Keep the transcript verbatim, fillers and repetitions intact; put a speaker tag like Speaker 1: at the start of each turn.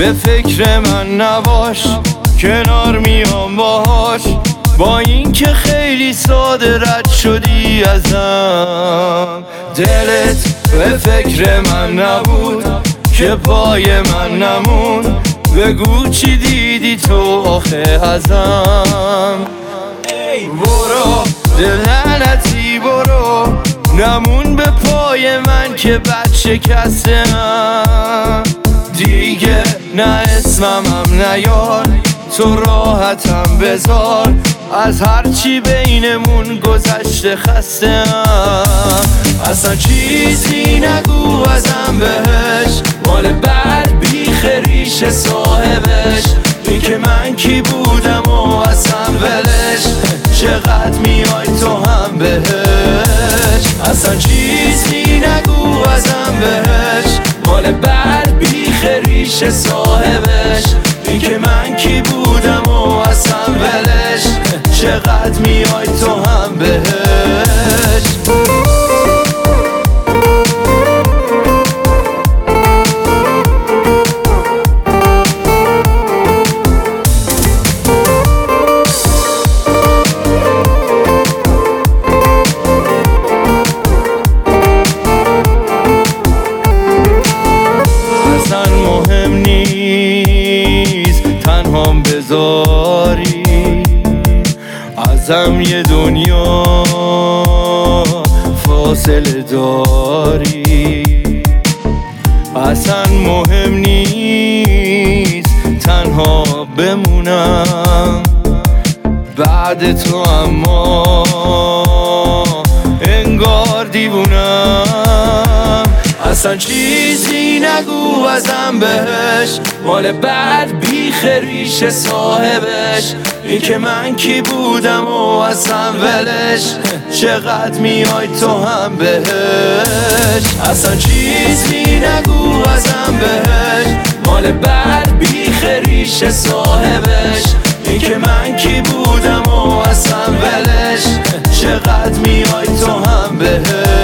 Speaker 1: به فکر من نباش، کنار میام باهاش، با این که خیلی ساده رد شدی ازم. دلت به فکر من نبود که پای من نمون، بگو چی دیدی تو آخه ازم. برو دلنتی برو، نمون به پای من که بد شکستم. دیگه نه اسمم هم نیار، تو راحتم بذار، از هرچی بینمون گذشته خستم. اصلا چیزی نگو ازم بهش، مال بعد بیخ ریش صاحبش. این که من کی بودم و اصلا ولش، چقدر میای تو هم بهش. اصلا چیزی نگو ازم بهش، مال بعد بیخ ریش صاحبش. این که من کی بودم و اصلا ولش، چقدر میای تو هم بهش. مهم نیست تنهام بذاری، ازم یه دنیا فاصله داری. اصلا مهم نیست تنها بمونم بعد تو، اما انگار دیوونم. اصلا چیزی نگو ازم بهش، مال بعد بیخ ریش صاحبش. این که من کی بودم و اصلا ولش، چقدر میای تو هم بهش. اصلا چیزی نگو ازم بهش، مال بعد بیخ ریش صاحبش. این که من کی بودم و اصلا ولش، چقدر میای تو هم بهش.